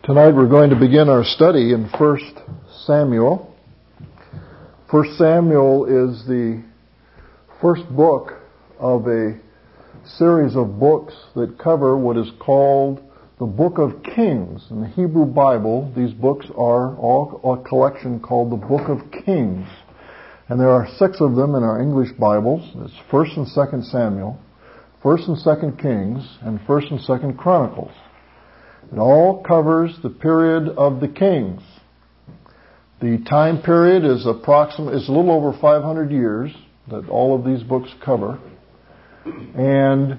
Tonight we're going to begin our study in 1 Samuel. 1 Samuel is the first book of a series of books that cover what is called the Book of Kings. In the Hebrew Bible, these books are all a collection called the Book of Kings. And there are 6 of them in our English Bibles. It's 1st and 2nd Samuel, 1st and 2nd Kings, and 1st and 2nd Chronicles. It all covers the period of the kings. The time period is a little over 500 years that all of these books cover. And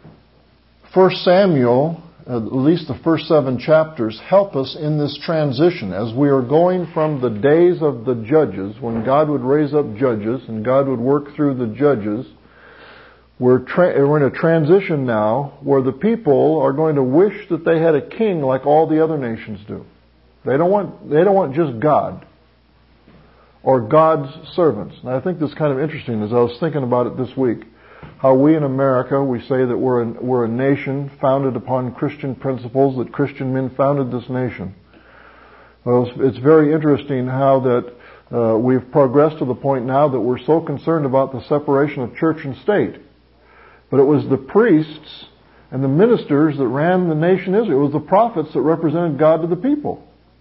1 Samuel, at least the first 7 chapters, help us in this transition as we are going from the days of the judges, when God would raise up judges and God would work through the judges. We're in a transition now where the people are going to wish that they had a king like all the other nations do. They don't want just God or God's servants. And I think this is kind of interesting as I was thinking about it this week. How we in America, we say that we're a nation founded upon Christian principles, that Christian men founded this nation. Well, it's very interesting how that we've progressed to the point now that we're so concerned about the separation of church and state. But it was the priests and the ministers that ran the nation Israel. It was the prophets that represented God to the people.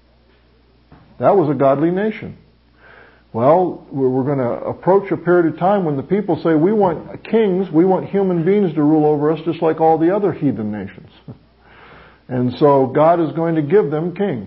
That was a godly nation. Well, we're going to approach a period of time when the people say, we want kings, we want human beings to rule over us just like all the other heathen nations. And so God is going to give them kings.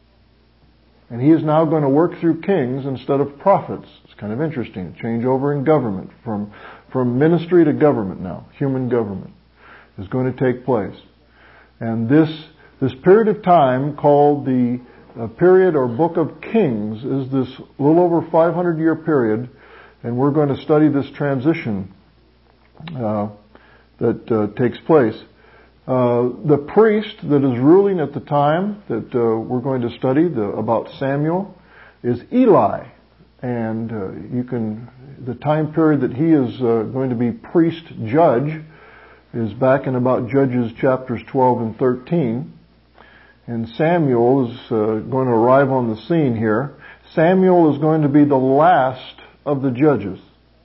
And He is now going to work through kings instead of prophets. It's kind of interesting. Change over in government from ministry to government now. Human government is going to take place. And this period of time called the period or Book of Kings is this little over 500-year period. And we're going to study this transition that takes place. The priest that is ruling at the time that we're going to study about Samuel is Eli. And the time period that he is going to be priest judge is back in about Judges chapters 12 and 13. And Samuel is going to arrive on the scene here. Samuel is going to be the last of the judges.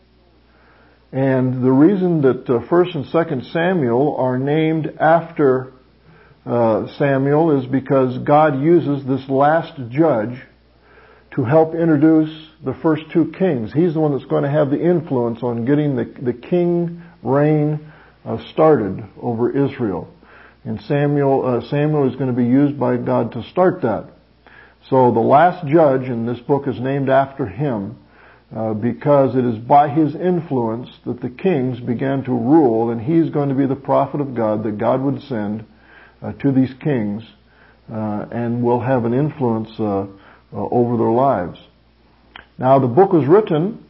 And the reason that 1st and 2nd Samuel are named after Samuel is because God uses this last judge to help introduce the first 2 kings. He's the one that's going to have the influence on getting the king reign started over Israel. And Samuel is going to be used by God to start that. So the last judge in this book is named after him because it is by his influence that the kings began to rule, and he's going to be the prophet of God that God would send to these kings and will have an influence over their lives. Now, the book was written,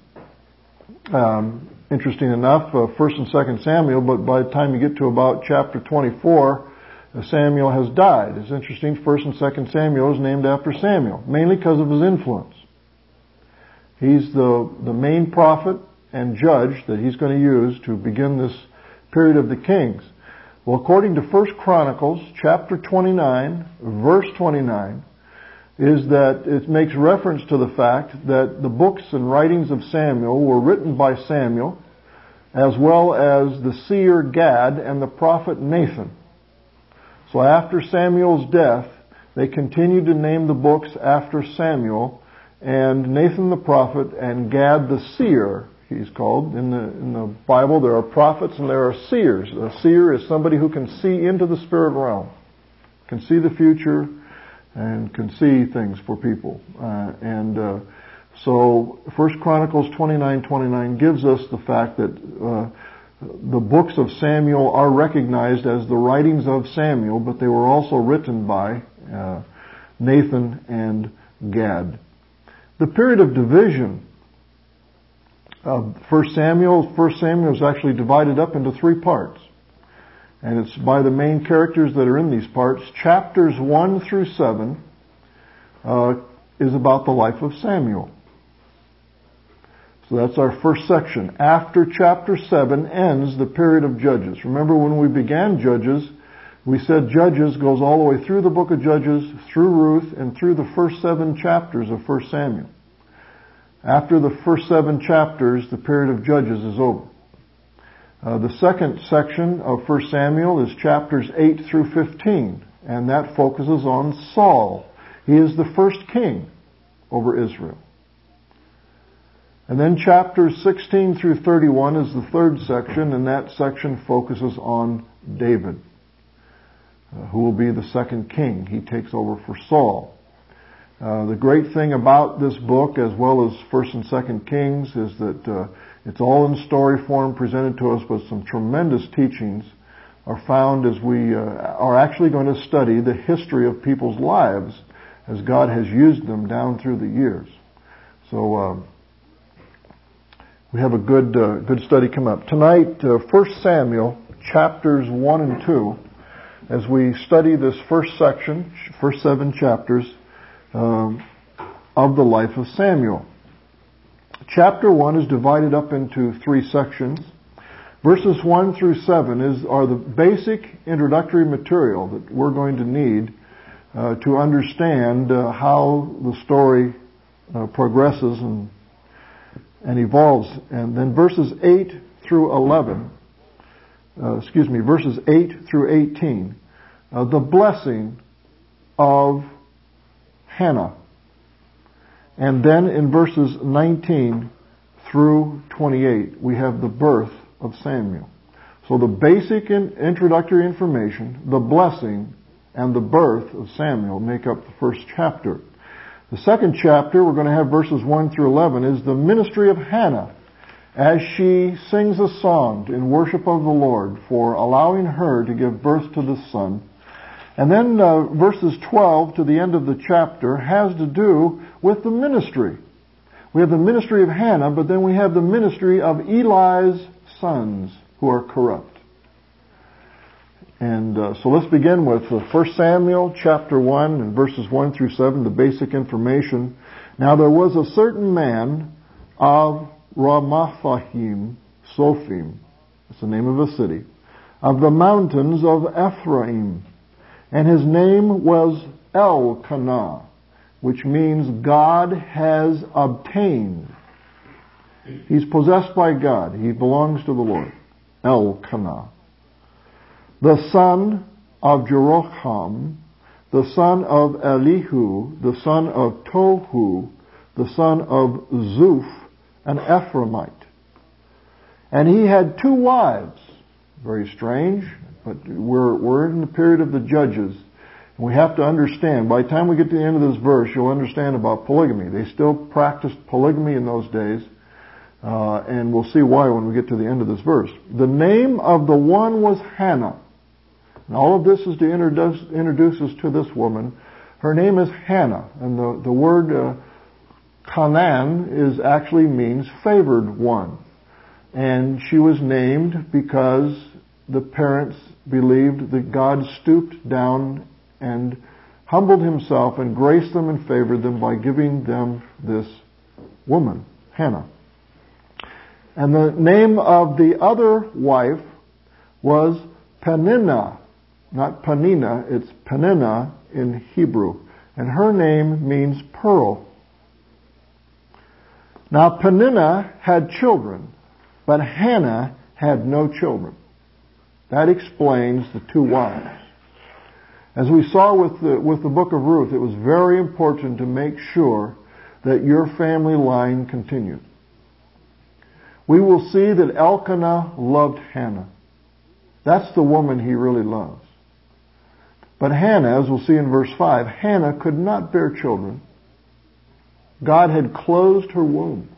interesting enough, 1st and 2nd Samuel, but by the time you get to about chapter 24, Samuel has died. It's interesting, 1st and 2nd Samuel is named after Samuel, mainly because of his influence. He's the main prophet and judge that he's going to use to begin this period of the kings. Well, according to 1 Chronicles, chapter 29, verse 29, is that it makes reference to the fact that the books and writings of Samuel were written by Samuel, as well as the seer Gad and the prophet Nathan. So after Samuel's death, they continued to name the books after Samuel, and Nathan the prophet and Gad the seer, he's called. In the Bible, there are prophets and there are seers. A seer is somebody who can see into the spirit realm, can see the future, and can see things for people. So 1 Chronicles 29:29 gives us the fact that the books of Samuel are recognized as the writings of Samuel, but they were also written by Nathan and Gad. The period of division of 1 Samuel is actually divided up into 3 parts. And it's by the main characters that are in these parts. Chapters 1 through 7 is about the life of Samuel. So that's our first section. After chapter 7 ends the period of Judges. Remember when we began Judges, We said Judges goes all the way through the book of Judges, through Ruth, and through the first 7 chapters of 1 Samuel. After the first 7 chapters, the period of Judges is over. The second section of 1 Samuel is chapters 8 through 15, and that focuses on Saul. He is the first king over Israel. And then chapters 16 through 31 is the third section, and that section focuses on David, who will be the second king. He takes over for Saul. The great thing about this book, as well as 1st and 2nd Kings, is that it's all in story form presented to us, but some tremendous teachings are found as we are actually going to study the history of people's lives as God has used them down through the years. So we have a good study coming up. Tonight, 1 Samuel, chapters 1 and 2, as we study this first section, first 7 chapters of the life of Samuel. Chapter 1 is divided up into 3 sections. Verses 1 through 7 are the basic introductory material that we're going to need to understand how the story progresses and evolves. And then verses 8 through 18, the blessing of Hannah. And then in verses 19 through 28, we have the birth of Samuel. So the basic introductory information, the blessing, and the birth of Samuel make up the first chapter. The second chapter, we're going to have verses 1 through 11, is the ministry of Hannah as she sings a song in worship of the Lord for allowing her to give birth to the son. And then verses 12 to the end of the chapter has to do with the ministry. We have the ministry of Hannah, but then we have the ministry of Eli's sons who are corrupt. And so let's begin with 1 Samuel chapter 1 and verses 1 through 7, the basic information. Now there was a certain man of Ramathaim, Sophim, that's the name of a city, of the mountains of Ephraim, and his name was Elkanah, which means God has obtained. He's possessed by God. He belongs to the Lord. Elkanah. The son of Jeroham, the son of Elihu, the son of Tohu, the son of Zuph, an Ephraimite. And he had 2 wives. Very strange, but we're in the period of the Judges. And we have to understand, by the time we get to the end of this verse, you'll understand about polygamy. They still practiced polygamy in those days. And we'll see why when we get to the end of this verse. The name of the one was Hannah. And all of this is to introduce us to this woman. Her name is Hannah. And the word Canaan actually means favored one. And she was named because the parents believed that God stooped down and humbled himself and graced them and favored them by giving them this woman, Hannah. And the name of the other wife was Peninnah. Not Penina, it's Peninnah in Hebrew. And her name means pearl. Now Peninnah had children, but Hannah had no children. That explains the 2 wives. As we saw with the book of Ruth, it was very important to make sure that your family line continued. We will see that Elkanah loved Hannah. That's the woman he really loves. But Hannah, as we'll see in verse 5, Hannah could not bear children. God had closed her womb.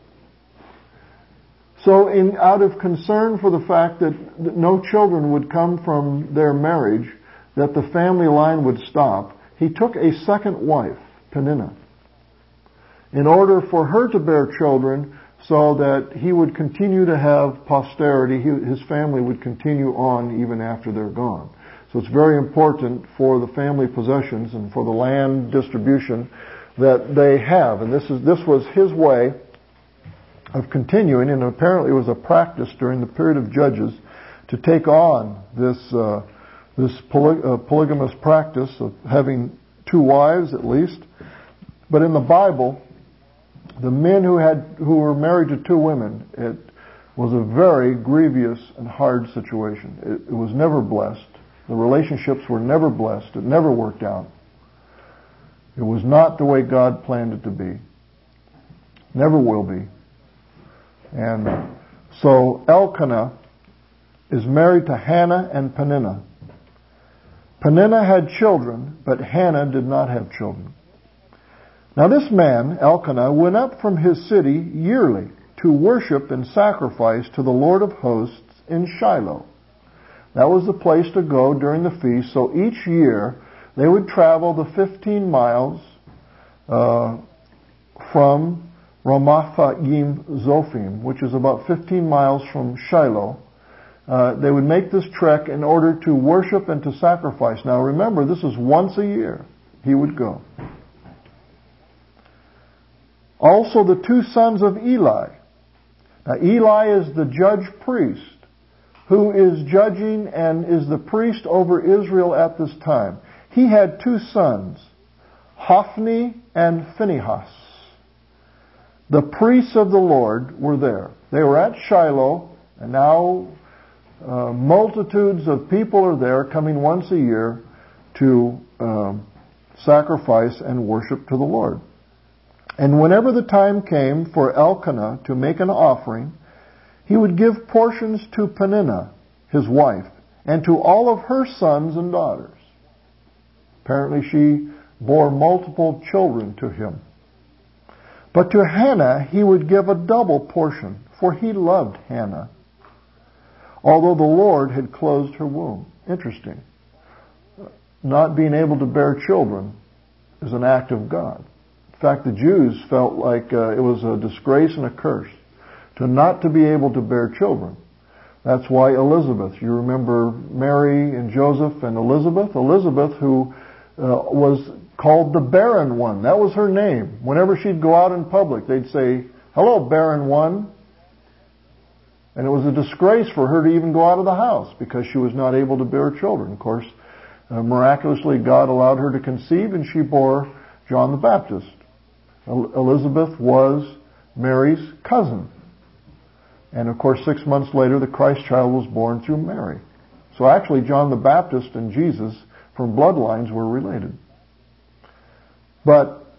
So out of concern for the fact that no children would come from their marriage, that the family line would stop, he took a second wife, Peninnah, in order for her to bear children so that he would continue to have posterity, his family would continue on even after they're gone. So it's very important for the family possessions and for the land distribution that they have. And this was his way of continuing, and apparently it was a practice during the period of Judges to take on this polygamous practice of having 2 wives at least. But in the Bible, the men who were married to 2 women, it was a very grievous and hard situation. It was never blessed. The relationships were never blessed. It never worked out. It was not the way God planned it to be. Never will be. And so Elkanah is married to Hannah and Peninnah. Peninnah had children, but Hannah did not have children. Now this man, Elkanah, went up from his city yearly to worship and sacrifice to the Lord of hosts in Shiloh. That was the place to go during the feast. So each year they would travel the 15 miles from Ramathaim Zophim, which is about 15 miles from Shiloh. They would make this trek in order to worship and to sacrifice. Now remember, this is once a year he would go. Also the 2 sons of Eli. Now Eli is the judge priest who is judging and is the priest over Israel at this time. He had 2 sons, Hophni and Phinehas. The priests of the Lord were there. They were at Shiloh, and now multitudes of people are there coming once a year to sacrifice and worship to the Lord. And whenever the time came for Elkanah to make an offering, he would give portions to Peninnah, his wife, and to all of her sons and daughters. Apparently she bore multiple children to him. But to Hannah he would give a double portion, for he loved Hannah, although the Lord had closed her womb. Interesting. Not being able to bear children is an act of God. In fact, the Jews felt like it was a disgrace and a curse to be able to bear children. That's why Elizabeth, you remember Mary and Joseph and Elizabeth? Elizabeth, who was called the barren one. That was her name. Whenever she'd go out in public, they'd say, "Hello, barren one." And it was a disgrace for her to even go out of the house because she was not able to bear children. Of course, miraculously, God allowed her to conceive, and she bore John the Baptist. Elizabeth was Mary's cousin. And of course, 6 months later, the Christ child was born through Mary. So actually, John the Baptist and Jesus, from bloodlines, were related. But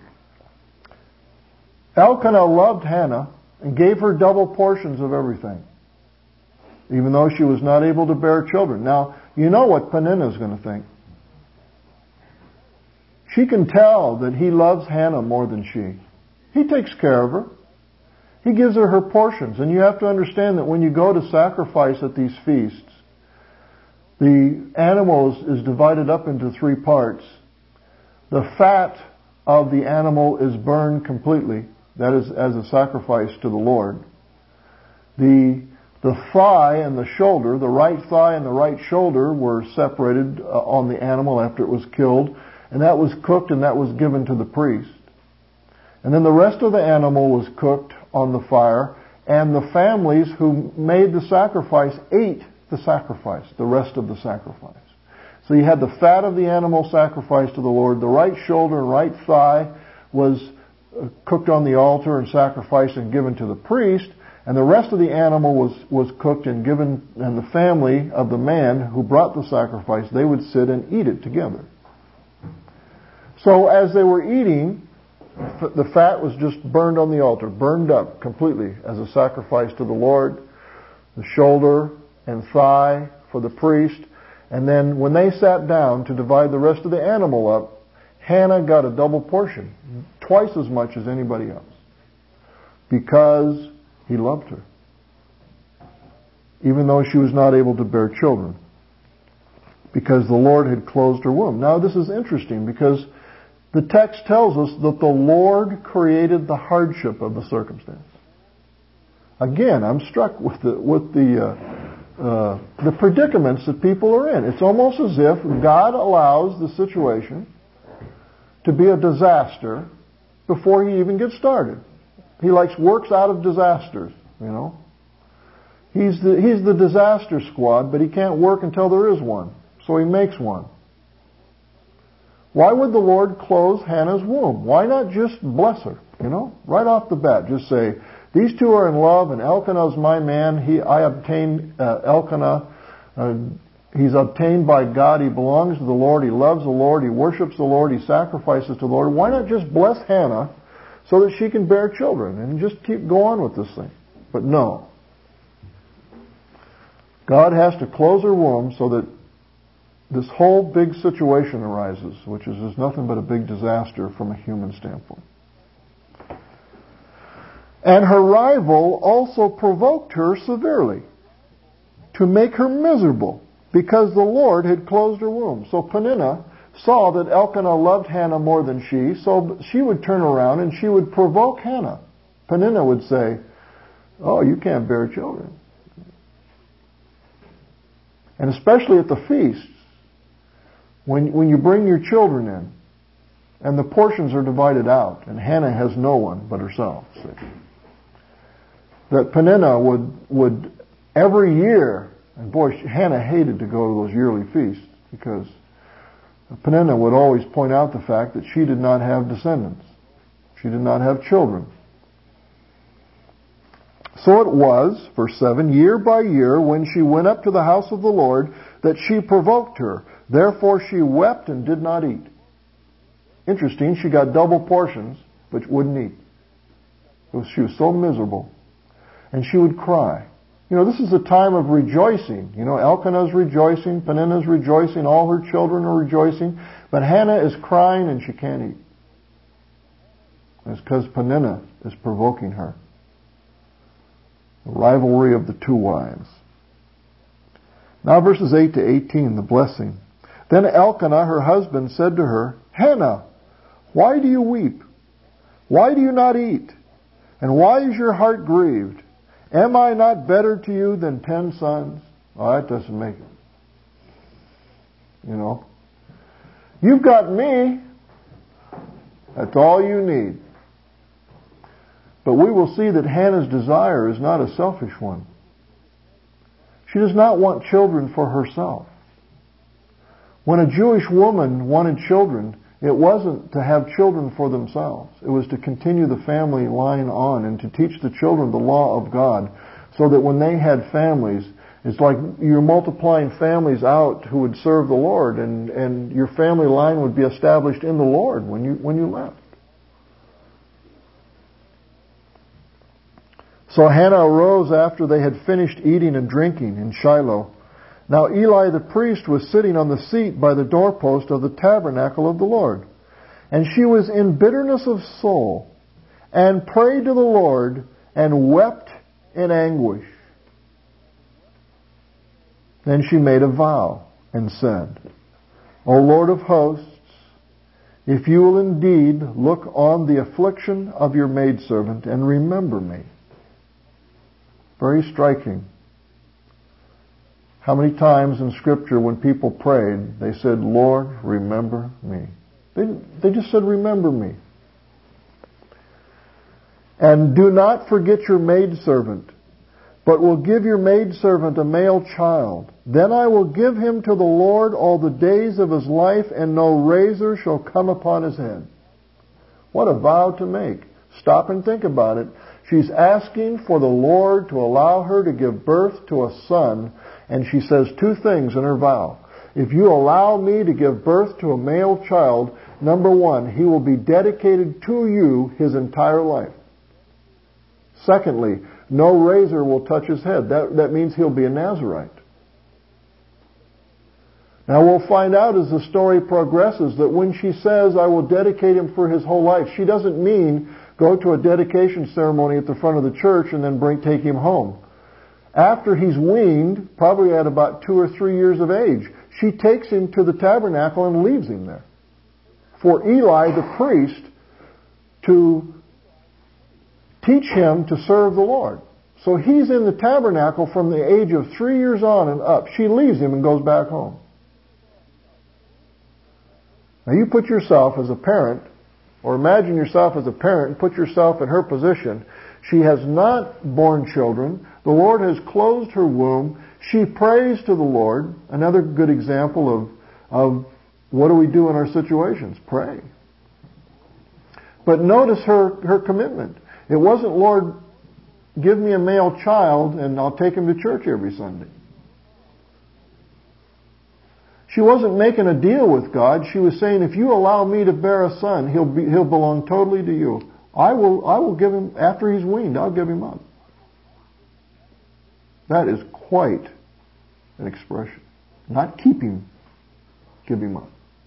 Elkanah loved Hannah and gave her double portions of everything, even though she was not able to bear children. Now, you know what Peninnah is going to think. She can tell that he loves Hannah more than she. He takes care of her. He gives her her portions. And you have to understand that when you go to sacrifice at these feasts, the animal is divided up into 3 parts. The fat of the animal is burned completely. That is as a sacrifice to the Lord. The thigh and the shoulder, the right thigh and the right shoulder, were separated on the animal after it was killed. And that was cooked and that was given to the priest. And then the rest of the animal was cooked on the fire, and the families who made the sacrifice ate the sacrifice, the rest of the sacrifice. So you had the fat of the animal sacrificed to the Lord, the right shoulder and right thigh was cooked on the altar and sacrificed and given to the priest, and the rest of the animal was cooked and given, and the family of the man who brought the sacrifice, they would sit and eat it together. So as they were eating, the fat was just burned on the altar, burned up completely as a sacrifice to the Lord, the shoulder and thigh for the priest. And then when they sat down to divide the rest of the animal up, Hannah got a double portion, twice as much as anybody else, because he loved her, even though she was not able to bear children, because the Lord had closed her womb. Now this is interesting because the text tells us that the Lord created the hardship of the circumstance. Again, I'm struck with the predicaments that people are in. It's almost as if God allows the situation to be a disaster before he even gets started. He works out of disasters, you know. He's the disaster squad, but he can't work until there is one. so he makes one. Why would the Lord close Hannah's womb? Why not just bless her? Right off the bat, just say, these two are in love, and Elkanah's my man. I obtained Elkanah. He's obtained by God. He belongs to the Lord. He loves the Lord. He worships the Lord. He sacrifices to the Lord. Why not just bless Hannah so that she can bear children and just go on with this thing? But no. God has to close her womb so that this whole big situation arises, which is nothing but a big disaster from a human standpoint. And her rival also provoked her severely to make her miserable, because the Lord had closed her womb. So Peninnah saw that Elkanah loved Hannah more than she, so she would turn around and she would provoke Hannah. Peninnah would say, oh, you can't bear children. And especially at the feasts, when you bring your children in, and the portions are divided out, and Hannah has no one but herself, see, that Peninnah would every year, and boy, Hannah hated to go to those yearly feasts, because Peninnah would always point out the fact that she did not have descendants. She did not have children. So it was, verse 7, year by year, when she went up to the house of the Lord, that she provoked her. Therefore she wept and did not eat. Interesting, she got double portions, but wouldn't eat. She was so miserable. And she would cry. This is a time of rejoicing. Elkanah's rejoicing, Peninnah's rejoicing, all her children are rejoicing. But Hannah is crying and she can't eat. It's because Peninnah is provoking her. The rivalry of the two wives. Now verses 8 to 18, the blessing. Then Elkanah, her husband, said to her, Hannah, why do you weep? Why do you not eat? And why is your heart grieved? Am I not better to you than 10 sons? Oh, that doesn't make it. You've got me. That's all you need. But we will see that Hannah's desire is not a selfish one. She does not want children for herself. When a Jewish woman wanted children, it wasn't to have children for themselves. It was to continue the family line on and to teach the children the law of God, so that when they had families, it's like you're multiplying families out who would serve the Lord, and your family line would be established in the Lord when you left. So Hannah arose after they had finished eating and drinking in Shiloh. Now Eli the priest was sitting on the seat by the doorpost of the tabernacle of the Lord. And she was in bitterness of soul, and prayed to the Lord, and wept in anguish. Then she made a vow, and said, O Lord of hosts, if you will indeed look on the affliction of your maidservant, and remember me. Very striking. How many times in Scripture when people prayed, they said, Lord, remember me. They just said, remember me. And do not forget your maidservant, but will give your maidservant a male child. Then I will give him to the Lord all the days of his life, and no razor shall come upon his head. What a vow to make. Stop and think about it. She's asking for the Lord to allow her to give birth to a son, and she says two things in her vow. If you allow me to give birth to a male child, number one, he will be dedicated to you his entire life. Secondly, no razor will touch his head. That means he'll be a Nazirite. Now we'll find out as the story progresses that when she says, I will dedicate him for his whole life, she doesn't mean go to a dedication ceremony at the front of the church and then take him home. After he's weaned, probably at about 2 or 3 years of age, she takes him to the tabernacle and leaves him there. For Eli, the priest, to teach him to serve the Lord. So he's in the tabernacle from the age of 3 years on and up. She leaves him and goes back home. Now you put yourself as a parent, or imagine yourself as a parent and put yourself in her position. She has not borne children. The Lord has closed her womb. She prays to the Lord. Another good example of what do we do in our situations? Pray. But notice her commitment. It wasn't, Lord, give me a male child and I'll take him to church every Sunday. She wasn't making a deal with God. She was saying, if you allow me to bear a son, he'll belong totally to you. I will give him, after he's weaned, I'll give him up. That is quite an expression. Not keep him, give him up.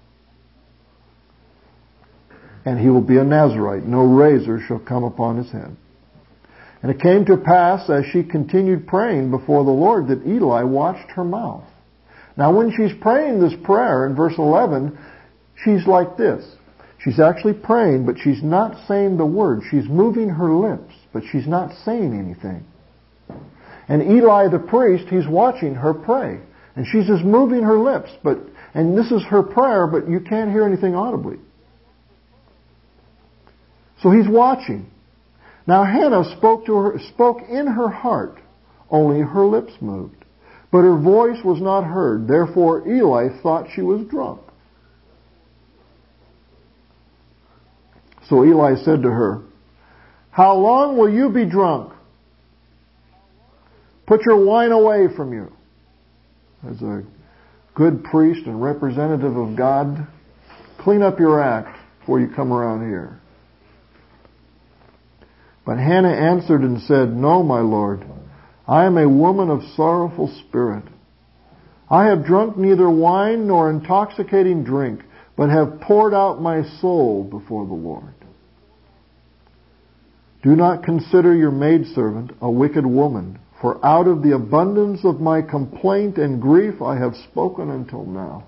And he will be a Nazirite. No razor shall come upon his head. And it came to pass, as she continued praying before the Lord, that Eli watched her mouth. Now when she's praying this prayer in verse 11, she's like this. She's actually praying, but she's not saying the word. She's moving her lips, but she's not saying anything. And Eli the priest, he's watching her pray. And she's just moving her lips, and this is her prayer, but you can't hear anything audibly. So he's watching. Now Hannah spoke in her heart, only her lips moved. But her voice was not heard. Therefore Eli thought she was drunk. So Eli said to her, how long will you be drunk? Put your wine away from you. As a good priest and representative of God, clean up your act before you come around here. But Hannah answered and said, no, my Lord, I am a woman of sorrowful spirit. I have drunk neither wine nor intoxicating drink, but have poured out my soul before the Lord. Do not consider your maidservant a wicked woman, for out of the abundance of my complaint and grief I have spoken until now.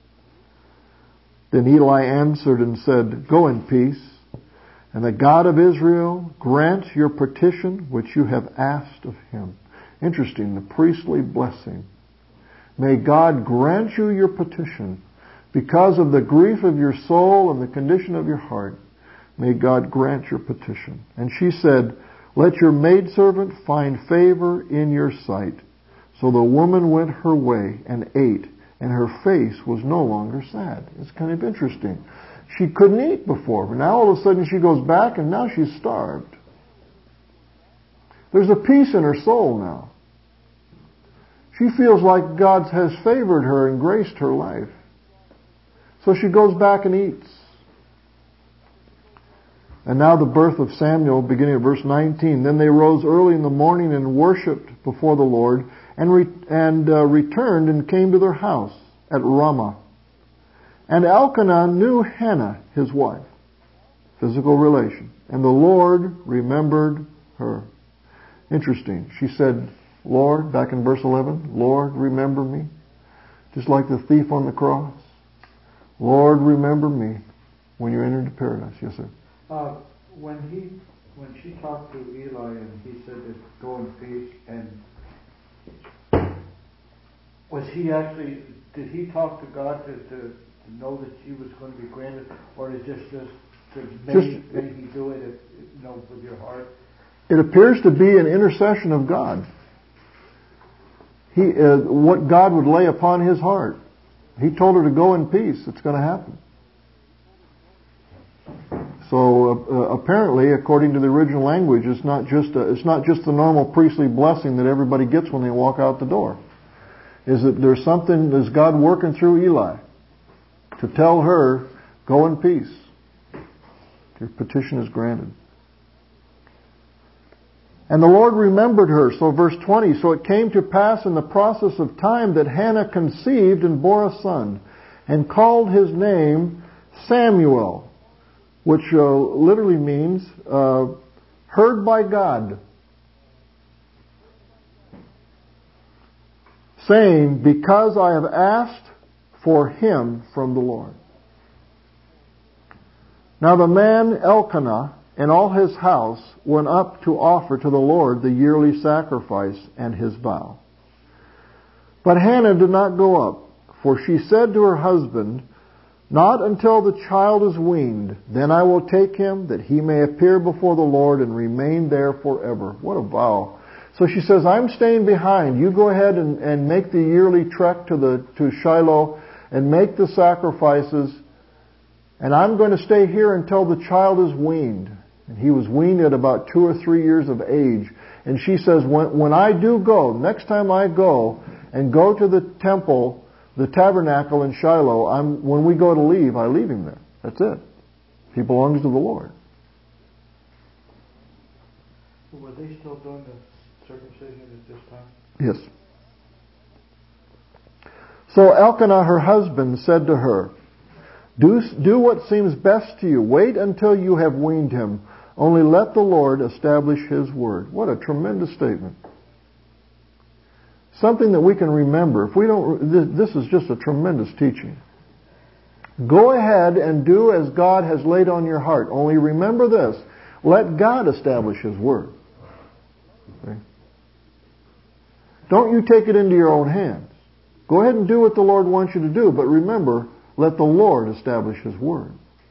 Then Eli answered and said, go in peace, and the God of Israel grant your petition which you have asked of him. Interesting, the priestly blessing. May God grant you your petition because of the grief of your soul and the condition of your heart. May God grant your petition. And she said, let your maidservant find favor in your sight. So the woman went her way and ate, and her face was no longer sad. It's kind of interesting. She couldn't eat before, but now all of a sudden she goes back and now she's starved. There's a peace in her soul now. She feels like God has favored her and graced her life. So she goes back and eats. And now the birth of Samuel, beginning at verse 19. Then they rose early in the morning and worshipped before the Lord, and returned and came to their house at Ramah. And Elkanah knew Hannah, his wife. Physical relation. And the Lord remembered her. Interesting. She said, Lord, back in verse 11, Lord, remember me. Just like the thief on the cross. Lord, remember me when you enter into paradise. Yes, sir. When she talked to Eli and he said to go in peace, and was he actually, did he talk to God to know that she was going to be granted, or is this just may he do it with your heart? It appears to be an intercession of God. What God would lay upon his heart. He told her to go in peace. It's going to happen. So apparently, according to the original language, it's not just the normal priestly blessing that everybody gets when they walk out the door. Is that there's something? Is God working through Eli to tell her, go in peace. Your petition is granted. And the Lord remembered her. So verse 20, so it came to pass in the process of time that Hannah conceived and bore a son, and called his name Samuel, which literally means heard by God, saying, because I have asked for him from the Lord. Now the man Elkanah and all his house went up to offer to the Lord the yearly sacrifice and his vow. But Hannah did not go up, for she said to her husband, not until the child is weaned. Then I will take him, that he may appear before the Lord and remain there forever. What a vow. So she says, I'm staying behind. You go ahead and make the yearly trek to Shiloh and make the sacrifices. And I'm going to stay here until the child is weaned. And he was weaned at about 2 or 3 years of age. And she says, when I do go, next time I go and go to the temple, the tabernacle in Shiloh, when we go to leave, I leave him there. That's it. He belongs to the Lord. Were they still doing the circumcision at this time? Yes. So Elkanah, her husband, said to her, Do what seems best to you. Wait until you have weaned him. Only let the Lord establish His word. What a tremendous statement. Something that we can remember. If we don't, this is just a tremendous teaching. Go ahead and do as God has laid on your heart. Only remember this. Let God establish His word. Okay? Don't you take it into your own hands. Go ahead and do what the Lord wants you to do, but remember, let the Lord establish His word.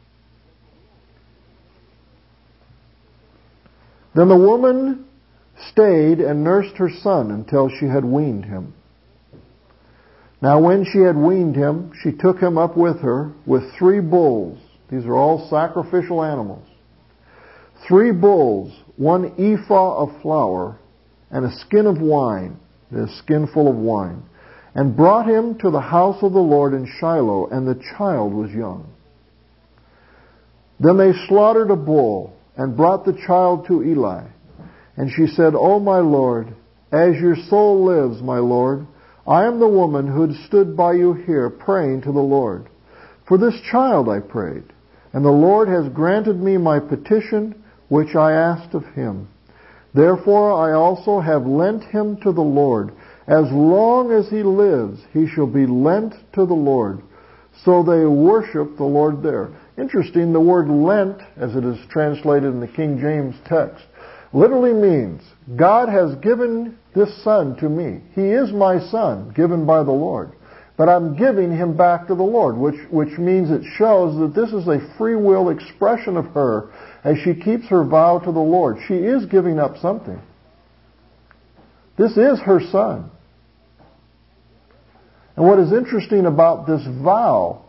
Then the woman stayed and nursed her son until she had weaned him. Now when she had weaned him, she took him up with her with 3 bulls. These are all sacrificial animals. 3 bulls, 1 ephah of flour, and a skin of wine, a skinful of wine, and brought him to the house of the Lord in Shiloh, and the child was young. Then they slaughtered a bull, and brought the child to Eli. And she said, O my Lord, as your soul lives, my Lord, I am the woman who had stood by you here praying to the Lord. For this child I prayed, and the Lord has granted me my petition, which I asked of Him. Therefore I also have lent him to the Lord. As long as he lives, he shall be lent to the Lord. So they worship the Lord there. Interesting, the word lent, as it is translated in the King James text, literally means God has given this son to me. He is my son, given by the Lord. But I'm giving him back to the Lord, which means it shows that this is a free will expression of her as she keeps her vow to the Lord. She is giving up something. This is her son. And what is interesting about this vow,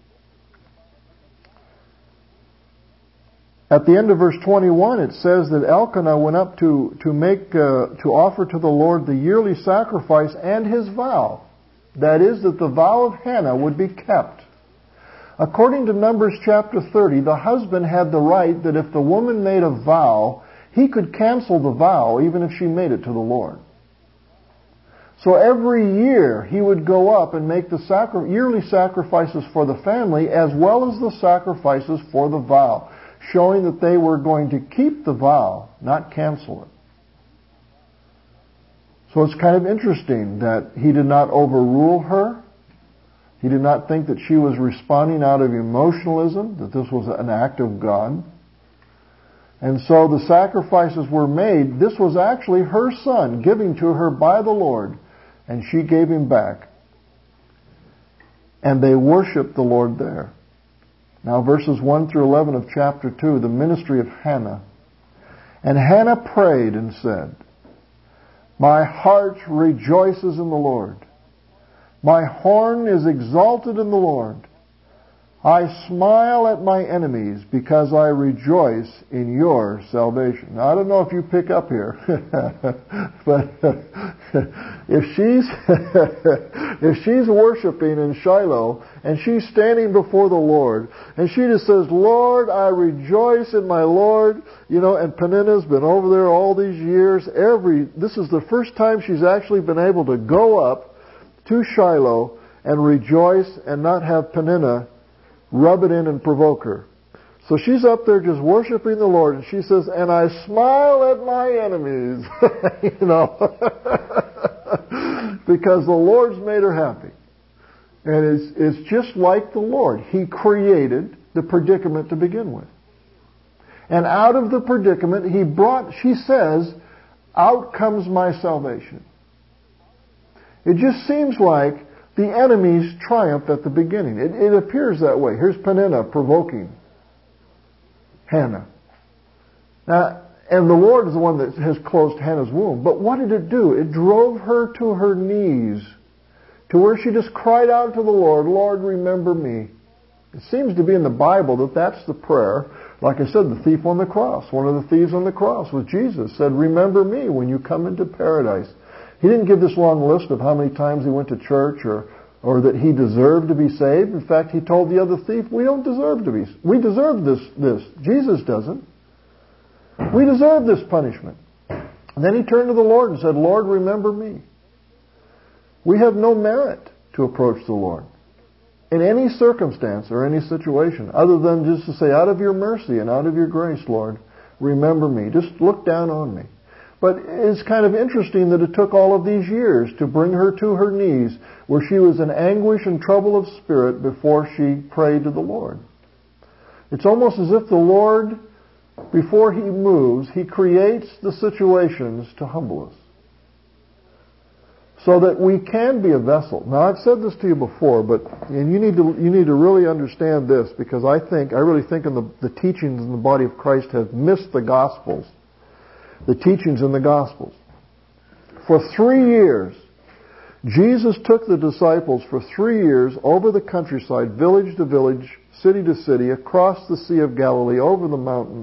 at the end of verse 21, it says that Elkanah went up to offer to the Lord the yearly sacrifice and his vow. That is, that the vow of Hannah would be kept. According to Numbers chapter 30, the husband had the right that if the woman made a vow, he could cancel the vow even if she made it to the Lord. So every year he would go up and make the yearly sacrifices for the family as well as the sacrifices for the vow, showing that they were going to keep the vow, not cancel it. So it's kind of interesting that he did not overrule her. He did not think that she was responding out of emotionalism, that this was an act of God. And so the sacrifices were made. This was actually her son giving to her by the Lord, and she gave him back. And they worshiped the Lord there. Now verses 1 through 11 of chapter 2, the ministry of Hannah. And Hannah prayed and said, My heart rejoices in the Lord. My horn is exalted in the Lord. I smile at my enemies because I rejoice in your salvation. Now, I don't know if you pick up here, but if she's worshiping in Shiloh and she's standing before the Lord and she just says, Lord, I rejoice in my Lord, and Peninnah's been over there all these years. This is the first time she's actually been able to go up to Shiloh and rejoice and not have Peninnah rub it in and provoke her. So she's up there just worshiping the Lord, and she says, and I smile at my enemies, because the Lord's made her happy. And it's just like the Lord. He created the predicament to begin with. And out of the predicament, she says, out comes my salvation. It just seems like the enemies triumphed at the beginning. It appears that way. Here's Peninnah provoking Hannah. Now, and the Lord is the one that has closed Hannah's womb. But what did it do? It drove her to her knees, to where she just cried out to the Lord, Lord, remember me. It seems to be in the Bible that that's the prayer. Like I said, the thief on the cross, one of the thieves on the cross was Jesus, said, remember me when you come into paradise. He didn't give this long list of how many times he went to church or that he deserved to be saved. In fact, he told the other thief, we don't deserve to be. We deserve this. Jesus doesn't. We deserve this punishment. And then he turned to the Lord and said, Lord, remember me. We have no merit to approach the Lord in any circumstance or any situation other than just to say, out of your mercy and out of your grace, Lord, remember me. Just look down on me. But it's kind of interesting that it took all of these years to bring her to her knees where she was in anguish and trouble of spirit before she prayed to the Lord. It's almost as if the Lord, before He moves, He creates the situations to humble us, so that we can be a vessel. Now, I've said this to you before, and you need to really understand this, because I really think in the teachings in the body of Christ have missed the Gospels. The teachings in the Gospels. For 3 years, Jesus took the disciples for 3 years over the countryside, village to village, city to city, across the Sea of Galilee, over the mountains,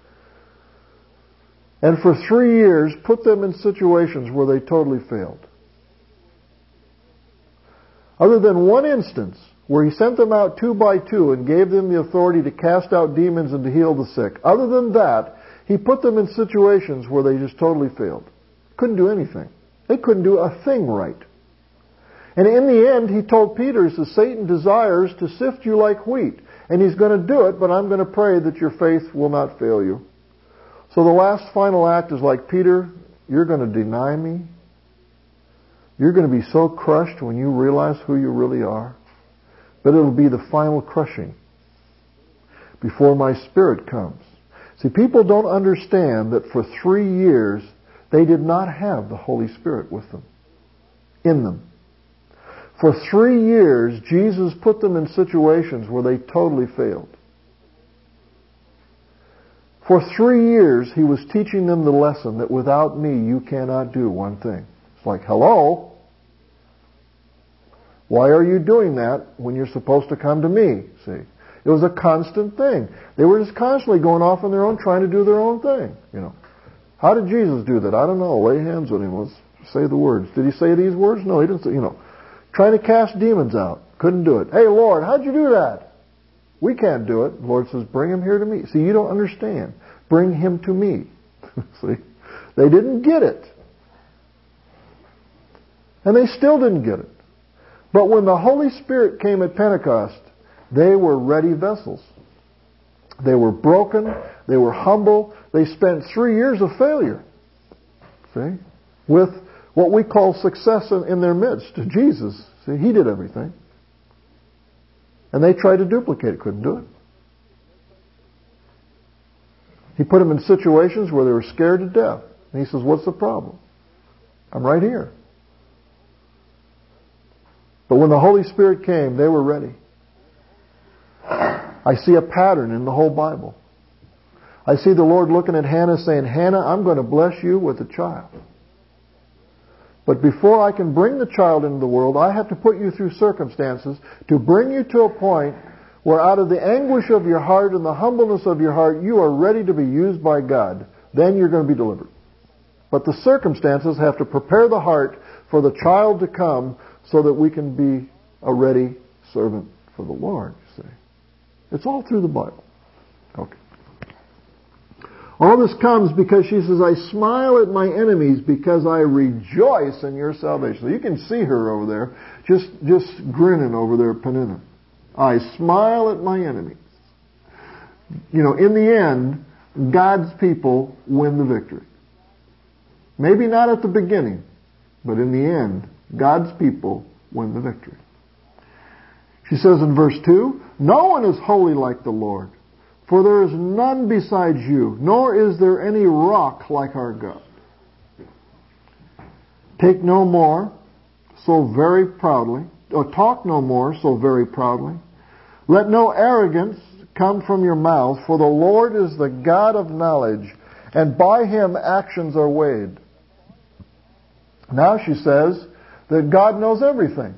and for 3 years put them in situations where they totally failed. Other than one instance where He sent them out 2 by 2 and gave them the authority to cast out demons and to heal the sick. Other than that, He put them in situations where they just totally failed. Couldn't do anything. They couldn't do a thing right. And in the end, He told Peter, He says, Satan desires to sift you like wheat. And he's going to do it, but I'm going to pray that your faith will not fail you. So the last final act is like, Peter, you're going to deny me. You're going to be so crushed when you realize who you really are. But it'll be the final crushing before my Spirit comes. See, people don't understand that for 3 years they did not have the Holy Spirit with them, in them. For 3 years, Jesus put them in situations where they totally failed. For 3 years, He was teaching them the lesson that without me you cannot do one thing. It's like, hello? Why are you doing that when you're supposed to come to me? See? It was a constant thing. They were just constantly going off on their own, trying to do their own thing. How did Jesus do that? I don't know. Lay hands on Him. Let's say the words. Did He say these words? No, He didn't say, Trying to cast demons out. Couldn't do it. Hey, Lord, how'd you do that? We can't do it. The Lord says, bring him here to me. See, you don't understand. Bring him to me. See? They didn't get it. And they still didn't get it. But when the Holy Spirit came at Pentecost, they were ready vessels. They were broken. They were humble. They spent 3 years of failure. See? With what we call success in their midst. Jesus. See, He did everything. And they tried to duplicate it. Couldn't do it. He put them in situations where they were scared to death. And He says, what's the problem? I'm right here. But when the Holy Spirit came, they were ready. I see a pattern in the whole Bible. I see the Lord looking at Hannah saying, Hannah, I'm going to bless you with a child. But before I can bring the child into the world, I have to put you through circumstances to bring you to a point where out of the anguish of your heart and the humbleness of your heart, you are ready to be used by God. Then you're going to be delivered. But the circumstances have to prepare the heart for the child to come so that we can be a ready servant for the Lord, you see. It's all through the Bible. Okay. All this comes because she says, I smile at my enemies because I rejoice in your salvation. So you can see her over there, just grinning over there at Peninnah. I smile at my enemies. In the end, God's people win the victory. Maybe not at the beginning, but in the end, God's people win the victory. She says in verse 2, no one is holy like the Lord, for there is none besides you, nor is there any rock like our God. Take no more so very proudly or talk no more so very proudly. Let no arrogance come from your mouth, for the Lord is the God of knowledge, and by Him actions are weighed. Now she says that God knows everything.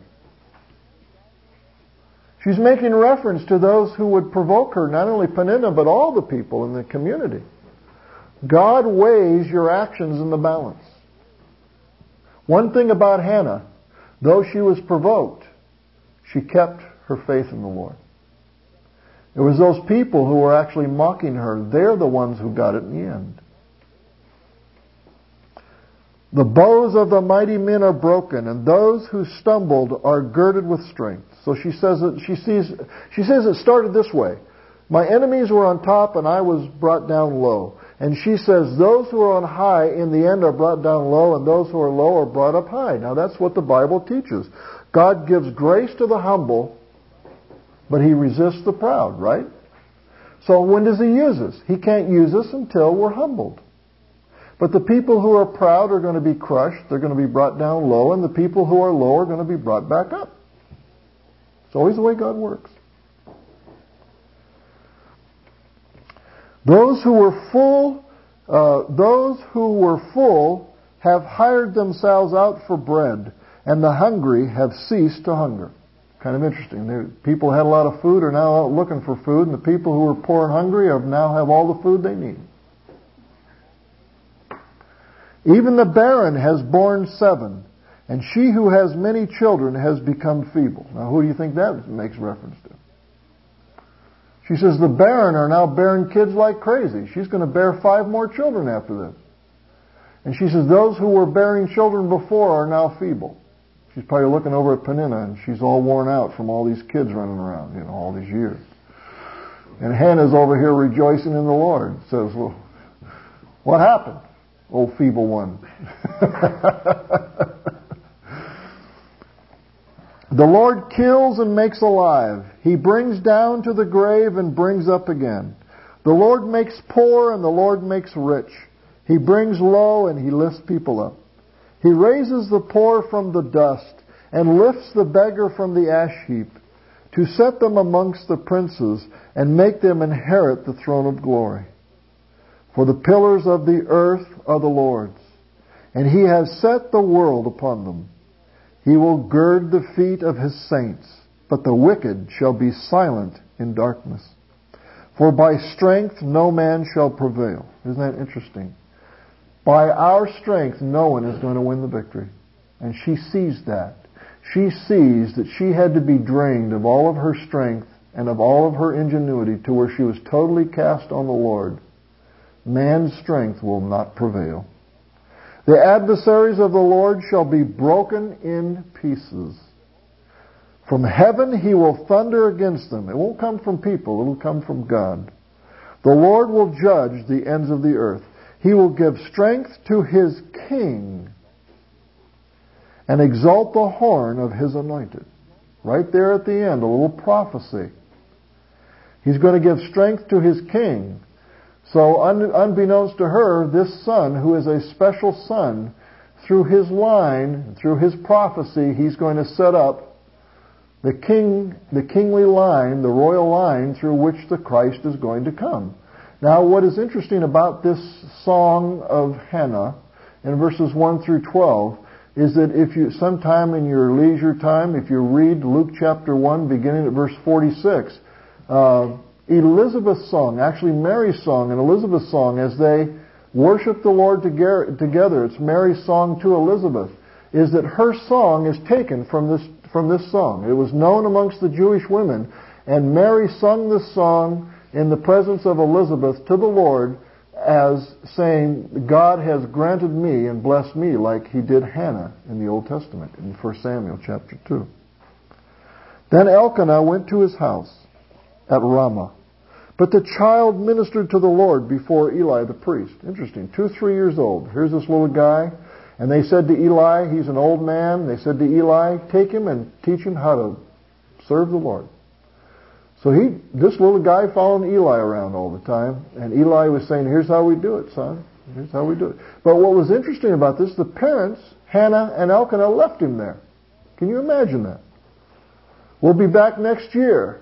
She's making reference to those who would provoke her, not only Peninnah, but all the people in the community. God weighs your actions in the balance. One thing about Hannah, though she was provoked, she kept her faith in the Lord. It was those people who were actually mocking her. They're the ones who got it in the end. The bows of the mighty men are broken, and those who stumbled are girded with strength. So she says it started this way. My enemies were on top, and I was brought down low. And she says those who are on high in the end are brought down low, and those who are low are brought up high. Now that's what the Bible teaches. God gives grace to the humble, but He resists the proud, right? So when does He use us? He can't use us until we're humbled. But the people who are proud are going to be crushed. They're going to be brought down low, and the people who are low are going to be brought back up. It's always the way God works. Those who were full have hired themselves out for bread, and the hungry have ceased to hunger. Kind of interesting. People who had a lot of food are now out looking for food, and the people who were poor and hungry now have all the food they need. Even the barren has borne 7, and she who has many children has become feeble. Now, who do you think that makes reference to? She says the barren are now bearing kids like crazy. She's going to bear 5 more children after this. And she says those who were bearing children before are now feeble. She's probably looking over at Peninnah, and she's all worn out from all these kids running around, all these years. And Hannah's over here rejoicing in the Lord. Says, well, what happened? Oh, feeble one. The Lord kills and makes alive. He brings down to the grave and brings up again. The Lord makes poor and the Lord makes rich. He brings low and He lifts people up. He raises the poor from the dust and lifts the beggar from the ash heap, to set them amongst the princes and make them inherit the throne of glory. For the pillars of the earth are the Lord's, and He has set the world upon them. He will gird the feet of His saints, but the wicked shall be silent in darkness. For by strength no man shall prevail. Isn't that interesting? By our strength no one is going to win the victory. And she sees that. She sees that she had to be drained of all of her strength and of all of her ingenuity to where she was totally cast on the Lord. Man's strength will not prevail. The adversaries of the Lord shall be broken in pieces. From heaven He will thunder against them. It won't come from people, it will come from God. The Lord will judge the ends of the earth. He will give strength to His king and exalt the horn of His anointed. Right there at the end, a little prophecy. He's going to give strength to His king. So unbeknownst to her, this son, who is a special son, through his line, through his prophecy, He's going to set up the kingly line, the royal line through which the Christ is going to come. Now, what is interesting about this song of Hannah in verses 1 through 12 is that if you, sometime in your leisure time, if you read Luke chapter 1, beginning at verse 46, Elizabeth's song, actually Mary's song and Elizabeth's song, as they worship the Lord together, it's Mary's song to Elizabeth, is that her song is taken from this song. It was known amongst the Jewish women, and Mary sung this song in the presence of Elizabeth to the Lord as saying, God has granted me and blessed me like He did Hannah in the Old Testament, in 1 Samuel chapter 2. Then Elkanah went to his house at Ramah. But the child ministered to the Lord before Eli the priest. Interesting. 2-3 years old. Here's this little guy. And they said to Eli, he's an old man, they said to Eli, take him and teach him how to serve the Lord. So this little guy following Eli around all the time. And Eli was saying, here's how we do it, son. Here's how we do it. But what was interesting about this, the parents, Hannah and Elkanah, left him there. Can you imagine that? We'll be back next year.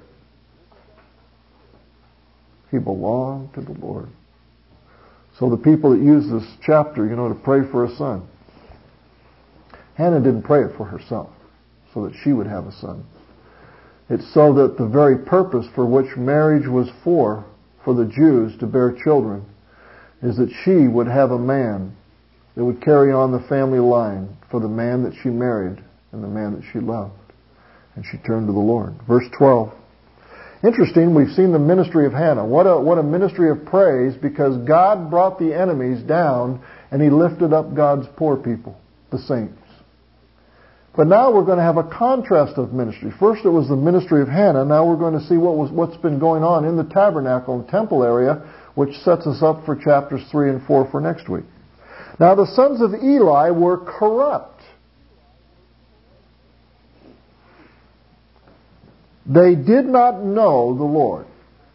He belonged to the Lord. So the people that use this chapter, to pray for a son. Hannah didn't pray it for herself, so that she would have a son. It's so that the very purpose for which marriage was for the Jews to bear children, is that she would have a man that would carry on the family line for the man that she married and the man that she loved. And she turned to the Lord. Verse 12. Interesting, we've seen the ministry of Hannah. What a ministry of praise, because God brought the enemies down and He lifted up God's poor people, the saints. But now we're going to have a contrast of ministry. First it was the ministry of Hannah. Now we're going to see what's been going on in the tabernacle and temple area, which sets us up for chapters 3 and 4 for next week. Now the sons of Eli were corrupt. They did not know the Lord.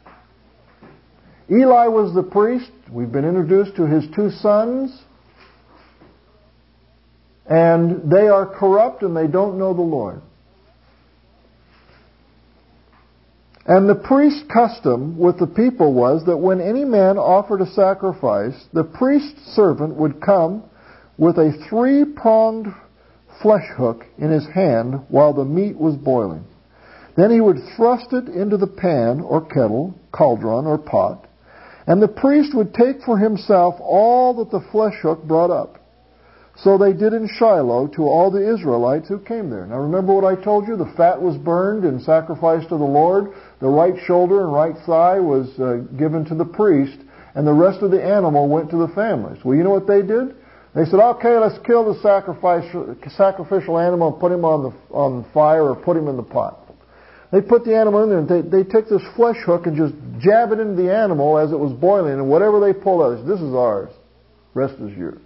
Eli was the priest. We've been introduced to his two sons. And they are corrupt and they don't know the Lord. And the priest's custom with the people was that when any man offered a sacrifice, the priest's servant would come with a 3-pronged flesh hook in his hand while the meat was boiling. Then he would thrust it into the pan or kettle, cauldron or pot, and the priest would take for himself all that the flesh hook brought up. So they did in Shiloh to all the Israelites who came there. Now remember what I told you? The fat was burned and sacrificed to the Lord. The right shoulder and right thigh was given to the priest, and the rest of the animal went to the families. Well, you know what they did? They said, okay, let's kill the sacrificial animal and put him on fire or put him in the pot. They put the animal in there and they took this flesh hook and just jab it into the animal as it was boiling, and whatever they pulled out, this is ours. Rest is yours.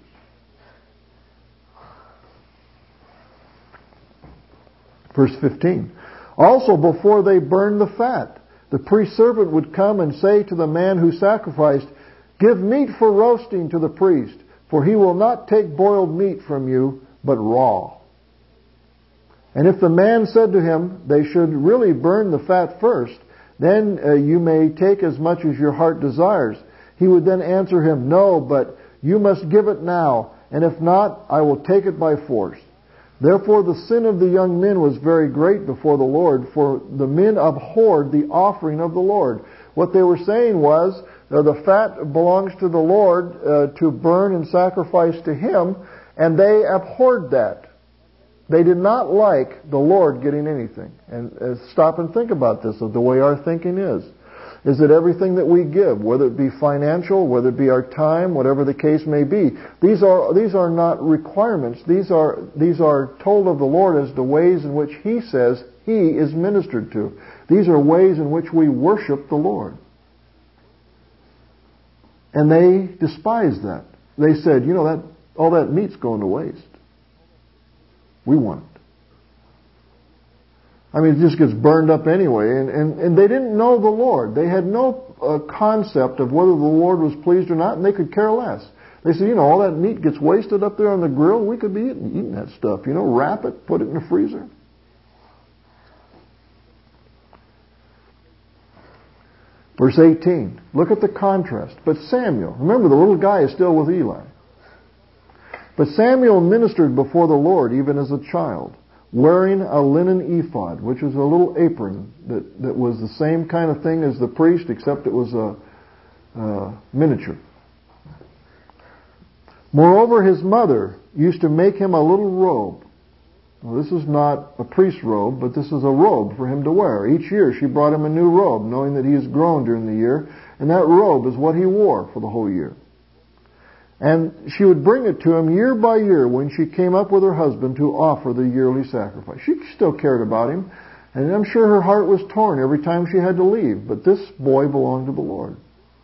Verse 15. Also before they burned the fat, the priest's servant would come and say to the man who sacrificed, give meat for roasting to the priest, for he will not take boiled meat from you, but raw. And if the man said to him, they should really burn the fat first, then you may take as much as your heart desires. He would then answer him, no, but you must give it now, and if not, I will take it by force. Therefore the sin of the young men was very great before the Lord, for the men abhorred the offering of the Lord. What they were saying was, the fat belongs to the Lord to burn and sacrifice to Him, and they abhorred that. They did not like the Lord getting anything. And stop and think about this, of the way our thinking is that everything that we give, whether it be financial, whether it be our time, whatever the case may be, these are not requirements. These are told of the Lord as the ways in which He says He is ministered to. These are ways in which we worship the Lord. And they despised that. They said, all that meat's going to waste. We want it. I mean, it just gets burned up anyway. And they didn't know the Lord. They had no concept of whether the Lord was pleased or not, and they could care less. They said, all that meat gets wasted up there on the grill. We could be eating that stuff. Wrap it, put it in the freezer. Verse 18. Look at the contrast. But Samuel, remember the little guy is still with Eli. But Samuel ministered before the Lord even as a child, wearing a linen ephod, which was a little apron that was the same kind of thing as the priest, except it was a miniature. Moreover, his mother used to make him a little robe. Well, this is not a priest's robe, but this is a robe for him to wear. Each year she brought him a new robe, knowing that he has grown during the year, and that robe is what he wore for the whole year. And she would bring it to him year by year when she came up with her husband to offer the yearly sacrifice. She still cared about him, and I'm sure her heart was torn every time she had to leave. But this boy belonged to the Lord.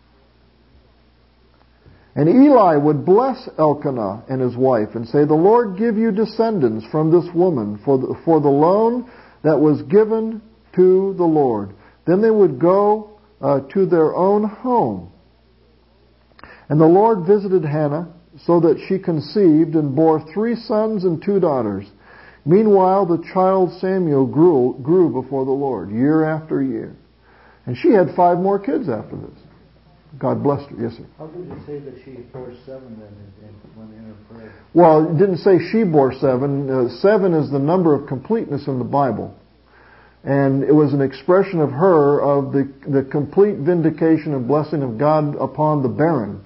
And Eli would bless Elkanah and his wife and say, the Lord give you descendants from this woman for the loan that was given to the Lord. Then they would go to their own home. And the Lord visited Hannah so that she conceived and bore 3 sons and 2 daughters. Meanwhile, the child Samuel grew before the Lord year after year. And she had 5 more kids after this. God blessed her. Yes, sir. How did it say that she bore 7 then when in her prayer? Well, it didn't say she bore 7. 7 is the number of completeness in the Bible. And it was an expression of her, of the complete vindication and blessing of God upon the barren.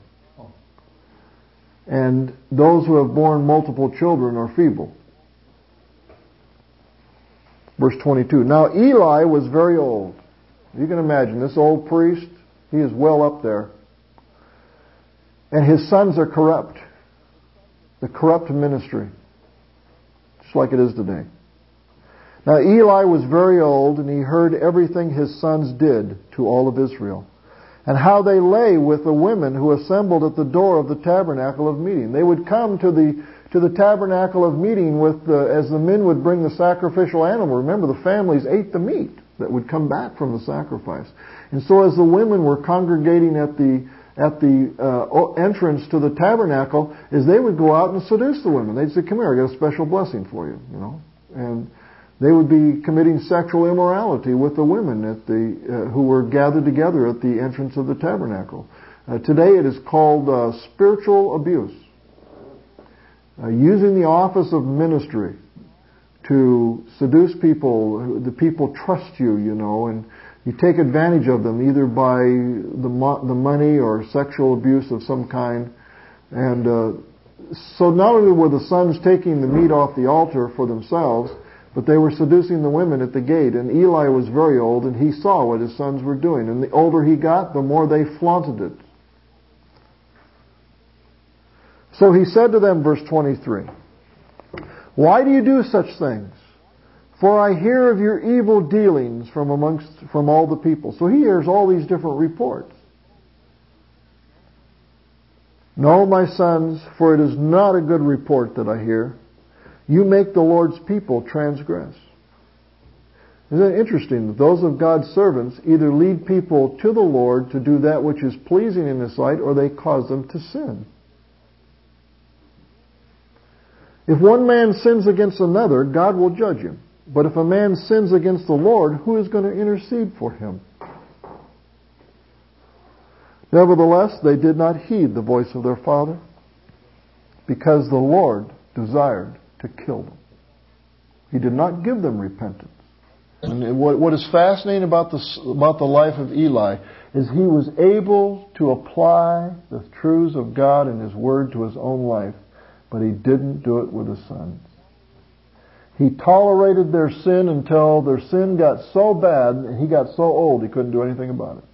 And those who have borne multiple children are feeble. Verse 22. Now Eli was very old. You can imagine, this old priest, he is well up there. And his sons are corrupt. The corrupt ministry. Just like it is today. Now Eli was very old, and he heard everything his sons did to all of Israel, and how they lay with the women who assembled at the door of the tabernacle of meeting. They would come to the tabernacle of meeting as the men would bring the sacrificial animal. Remember, the families ate the meat that would come back from the sacrifice. And so as the women were congregating at the entrance to the tabernacle, is they would go out and seduce the women. They'd say, "Come here, I got a special blessing for you," and they would be committing sexual immorality with the women who were gathered together at the entrance of the tabernacle. Today it is called spiritual abuse. Using the office of ministry to seduce people. The people trust you, and you take advantage of them either by the money or sexual abuse of some kind. And so not only were the sons taking the meat off the altar for themselves, but they were seducing the women at the gate. And Eli was very old, and he saw what his sons were doing. And the older he got, the more they flaunted it. So he said to them, verse 23, "Why do you do such things? For I hear of your evil dealings from all the people." So he hears all these different reports. "No, my sons, for it is not a good report that I hear. You make the Lord's people transgress." Isn't it interesting that those of God's servants either lead people to the Lord to do that which is pleasing in His sight, or they cause them to sin? If one man sins against another, God will judge him. But if a man sins against the Lord, who is going to intercede for him? Nevertheless, they did not heed the voice of their father, because the Lord desired to kill them. He did not give them repentance. And what is fascinating about the life of Eli is he was able to apply the truths of God and His Word to his own life, but he didn't do it with his sons. He tolerated their sin until their sin got so bad and he got so old he couldn't do anything about it.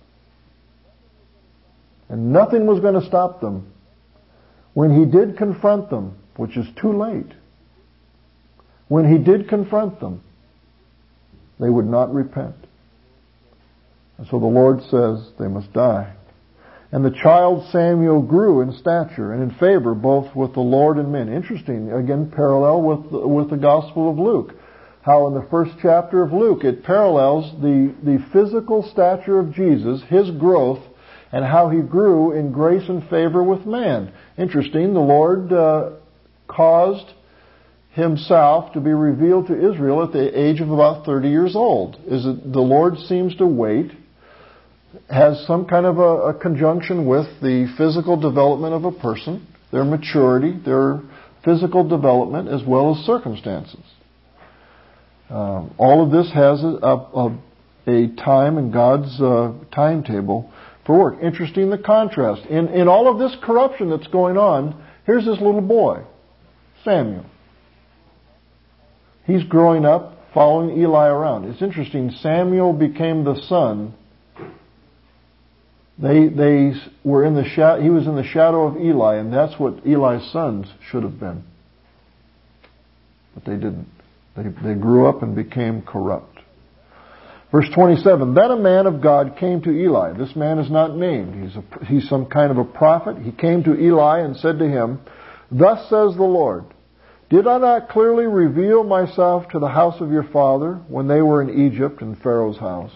And nothing was going to stop them. When he did confront them, which is too late, when he did confront them, they would not repent. And so the Lord says they must die. And the child Samuel grew in stature and in favor both with the Lord and men. Interesting, again, parallel with the Gospel of Luke. How in the first chapter of Luke it parallels the physical stature of Jesus, His growth, and how He grew in grace and favor with man. Interesting, the Lord caused Himself to be revealed to Israel at the age of about 30 years old. The Lord seems to wait, has some kind of a conjunction with the physical development of a person, their maturity, their physical development, as well as circumstances. All of this has a time in God's timetable for work. Interesting, the contrast. In all of this corruption that's going on, here's this little boy, Samuel. He's growing up following Eli around. It's interesting, Samuel became the son. They were in the shadow. He was in the shadow of Eli, and that's what Eli's sons should have been. But they didn't. They grew up and became corrupt. Verse 27, "Then a man of God came to Eli." This man is not named. He's some kind of a prophet. He came to Eli and said to him, "Thus says the Lord, did I not clearly reveal myself to the house of your father when they were in Egypt in Pharaoh's house?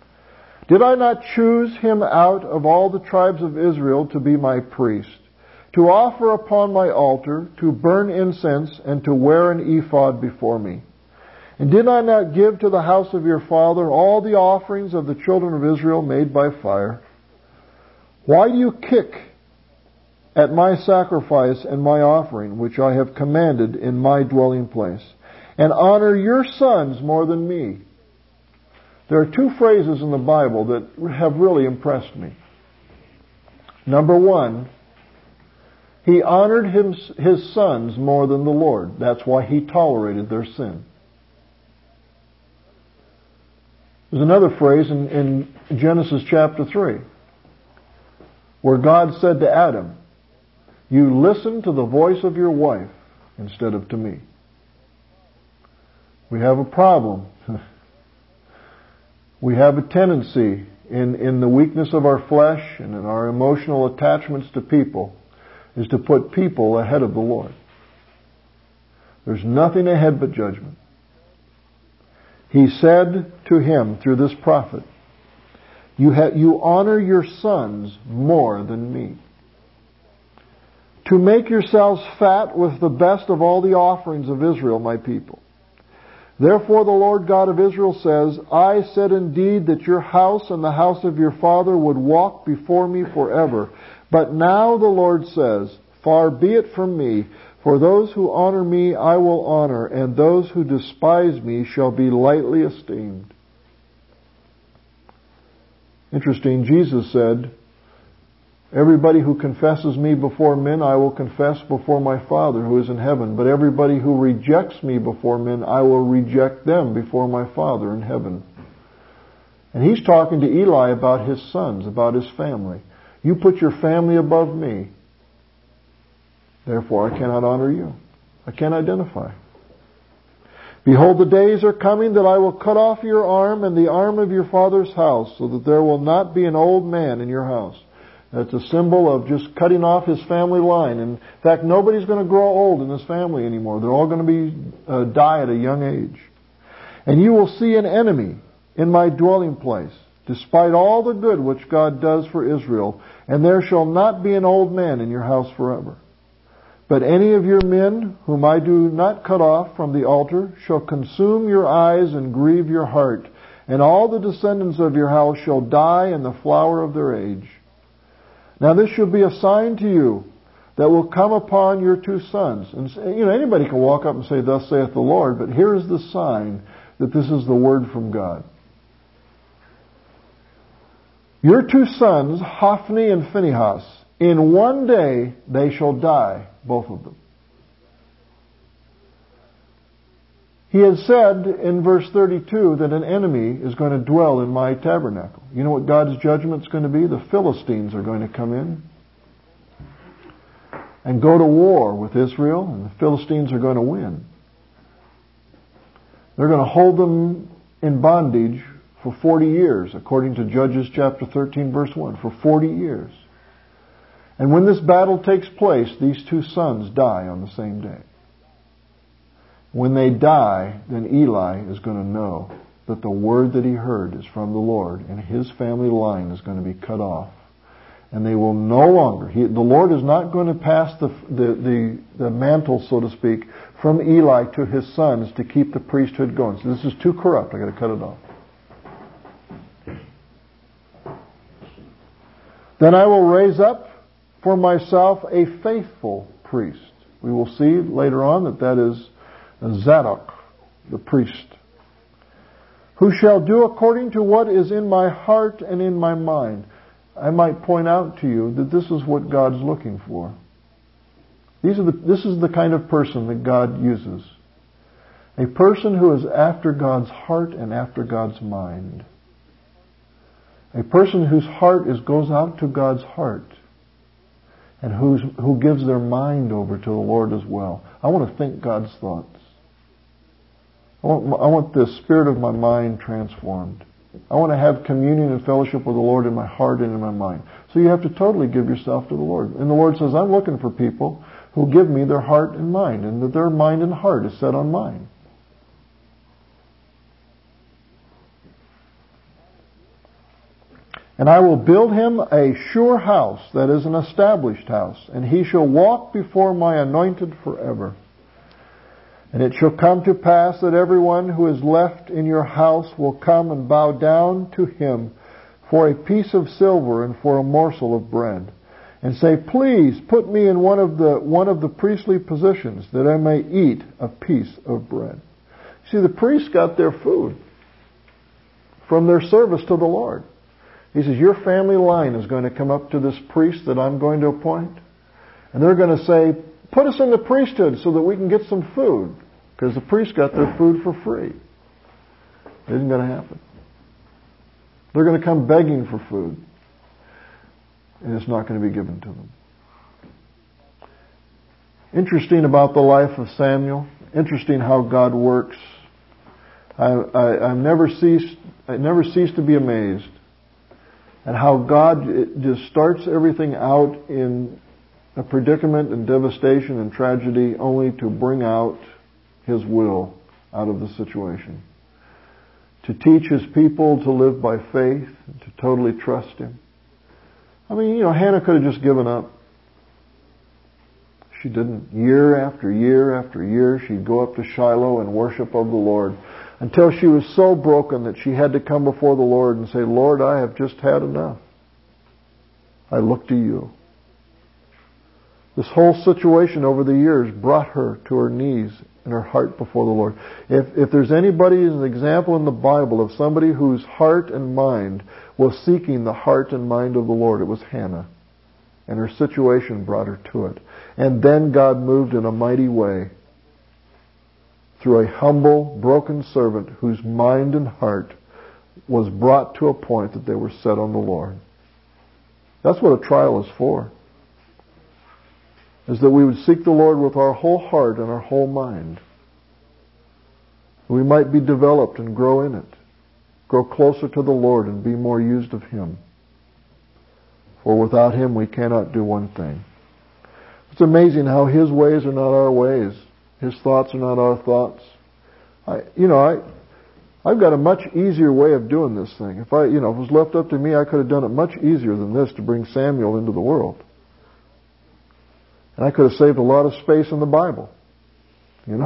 Did I not choose him out of all the tribes of Israel to be my priest? to offer upon my altar, to burn incense, and to wear an ephod before me. And did I not give to the house of your father all the offerings of the children of Israel made by fire? Why do you kick at my sacrifice and my offering, which I have commanded in my dwelling place, and honor your sons more than me? There are two phrases in the Bible that have really impressed me. Number one, he honored his sons more than the Lord. That's why he tolerated their sin. There's another phrase in Genesis chapter 3 where God said to Adam, you listen to the voice of your wife instead of to me. We have a problem. We have a tendency in the weakness of our flesh and in our emotional attachments to people is to put people ahead of the Lord. There's nothing ahead but judgment. He said to him through this prophet, you honor your sons more than me. To make yourselves fat with the best of all the offerings of Israel, my people. Therefore the Lord God of Israel says, I said indeed that your house and the house of your father would walk before me forever. But now the Lord says, far be it from me, for those who honor me I will honor, and those who despise me shall be lightly esteemed. Interesting, Jesus said, everybody who confesses me before men, I will confess before my Father who is in heaven. But everybody who rejects me before men, I will reject them before my Father in heaven. And he's talking to Eli about his sons, about his family. You put your family above me. Therefore, I cannot honor you. I can't identify. Behold, the days are coming that I will cut off your arm and the arm of your father's house, so that there will not be an old man in your house. That's a symbol of just cutting off his family line. In fact, nobody's going to grow old in his family anymore. They're all going to die at a young age. And you will see an enemy in my dwelling place, despite all the good which God does for Israel, and there shall not be an old man in your house forever. But any of your men whom I do not cut off from the altar shall consume your eyes and grieve your heart, and all the descendants of your house shall die in the flower of their age. Now this shall be a sign to you that will come upon your two sons. And anybody can walk up and say, thus saith the Lord, but here is the sign that this is the word from God. Your two sons, Hophni and Phinehas, in one day they shall die, both of them. He had said in verse 32 that an enemy is going to dwell in my tabernacle. You know what God's judgment is going to be? The Philistines are going to come in and go to war with Israel, and the Philistines are going to win. They're going to hold them in bondage for 40 years, according to Judges chapter 13, verse 1, for 40 years. And when this battle takes place, these two sons die on the same day. When they die, then Eli is going to know that the word that he heard is from the Lord, and his family line is going to be cut off. And they will no longer, the Lord is not going to pass the mantle, so to speak, from Eli to his sons to keep the priesthood going. So this is too corrupt, I've got to cut it off. Then I will raise up for myself a faithful priest. We will see later on that is Zadok, the priest, who shall do according to what is in my heart and in my mind. I might point out to you that this is what God's looking for. This is the kind of person that God uses. A person who is after God's heart and after God's mind. A person whose heart goes out to God's heart. And who gives their mind over to the Lord as well. I want to think God's thoughts. I want the spirit of my mind transformed. I want to have communion and fellowship with the Lord in my heart and in my mind. So you have to totally give yourself to the Lord. And the Lord says, I'm looking for people who give me their heart and mind, and that their mind and heart is set on mine. And I will build him a sure house, that is an established house, and he shall walk before my anointed forever. And it shall come to pass that everyone who is left in your house will come and bow down to him for a piece of silver and for a morsel of bread, and say, please put me in one of the priestly positions, that I may eat a piece of bread. See, the priests got their food from their service to the Lord. He says, your family line is going to come up to this priest that I'm going to appoint, and they're going to say, put us in the priesthood so that we can get some food, because the priests got their food for free. It isn't going to happen. They're going to come begging for food, and it's not going to be given to them. Interesting about the life of Samuel. Interesting how God works. I never cease to be amazed at how God just starts everything out in a predicament and devastation and tragedy, only to bring out His will out of the situation. To teach His people to live by faith, to totally trust Him. I mean, Hannah could have just given up. She didn't. Year after year after year, she'd go up to Shiloh and worship of the Lord, until she was so broken that she had to come before the Lord and say, Lord, I have just had enough. I look to you. This whole situation over the years brought her to her knees and her heart before the Lord. If there's anybody as an example in the Bible of somebody whose heart and mind was seeking the heart and mind of the Lord, it was Hannah. And her situation brought her to it. And then God moved in a mighty way through a humble, broken servant whose mind and heart was brought to a point that they were set on the Lord. That's what a trial is for. Is that we would seek the Lord with our whole heart and our whole mind. We might be developed and grow in it. Grow closer to the Lord and be more used of Him. For without Him we cannot do one thing. It's amazing how His ways are not our ways. His thoughts are not our thoughts. I've got a much easier way of doing this thing. If it was left up to me, I could have done it much easier than this to bring Samuel into the world. And I could have saved a lot of space in the Bible. Isn't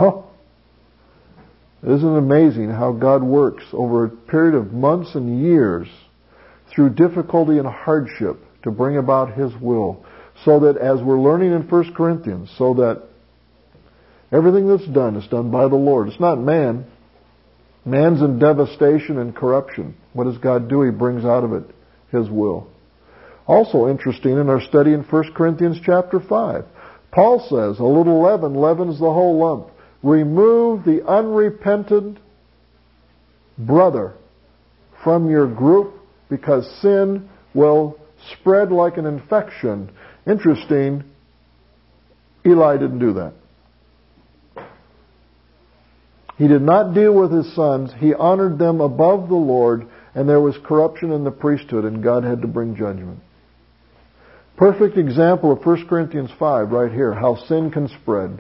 it amazing how God works over a period of months and years through difficulty and hardship to bring about His will, so that, as we're learning in 1 Corinthians, so that everything that's done is done by the Lord. It's not man. Man's in devastation and corruption. What does God do? He brings out of it His will. Also interesting in our study in 1 Corinthians chapter 5, Paul says, a little leaven leavens the whole lump. Remove the unrepentant brother from your group, because sin will spread like an infection. Interesting, Eli didn't do that. He did not deal with his sons. He honored them above the Lord, and there was corruption in the priesthood, and God had to bring judgment. Perfect example of 1 Corinthians 5 right here, how sin can spread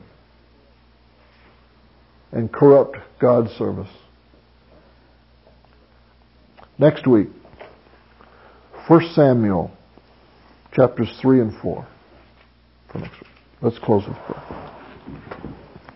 and corrupt God's service. Next week, 1 Samuel chapters 3 and 4 for next week. Let's close with prayer.